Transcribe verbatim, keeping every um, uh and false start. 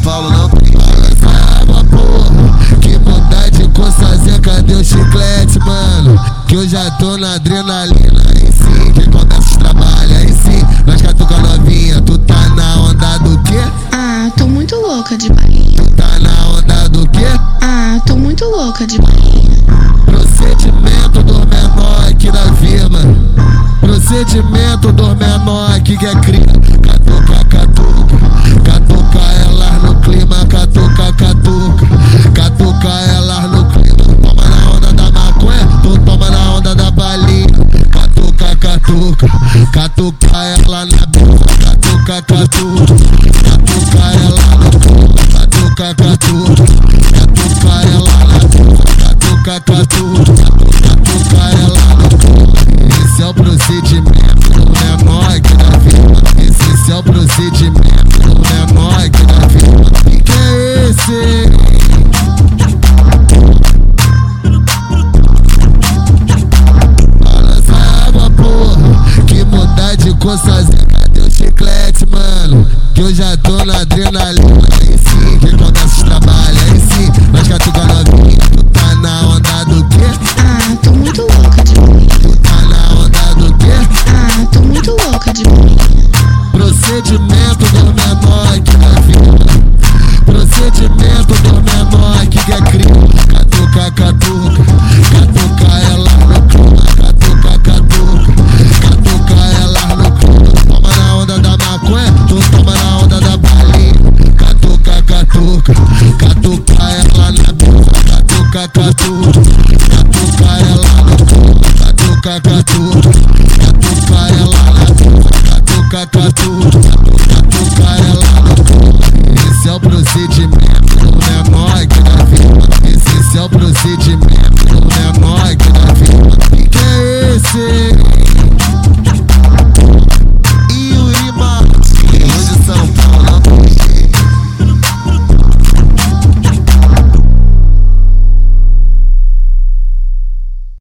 Paulo não tem. Essa água, porra, que mudar de cor sozinha, cadê o chiclete, mano? Que eu já tô na adrenalina, aí sim, que começa os trabalhos, aí sim. Nós catuca novinha, tu tá na onda do quê? Ah, tô muito louca de balinha. Tu tá na onda do quê? Ah, tô muito louca de balinha. Procedimento do menor aqui da firma. Procedimento do menor aqui que é cria. Catuca, catuca, catuca elas no clima. Catuca, catuca, catuca elas no clima. Tu toma na onda da maconha, tu toma na onda da balinha. Catuca, catuca, catuca ela na boca. Catuca, catuca, catuca ela no clima. Catuca, catuca, catuca ela na boca. Catuca, catuca, catuca ela no clima. Esse é o procedimento do menor aqui da firma. Esse é o procedimento do menor aqui da firma. E que é esse? Olha essa água, porra, que mudar de cor sozinha, cadê o chiclete, mano? Que eu já tô na adrenalina, aí sim, que começa os trabalhos, aí sim. Nós catuca novinha, tu tá na onda do quê? Ah, tô muito louca de balinha. Tu tá na onda do quê? Ah, tô muito louca de balinha. Procedimento do menor aqui da firma. Procedimento do menor aqui que é crime. Catuca, catuca, catuca ela no clima. Catuca, catuca, catuca ela no clima. Tu toma na onda da maconha, tu toma na onda da balinha. Catuca, catuca, catuca ela na boca. Catuca, catuca, catuca ela no clima. Catuca, catuca, catuca ela na boca. Catuca, catuca.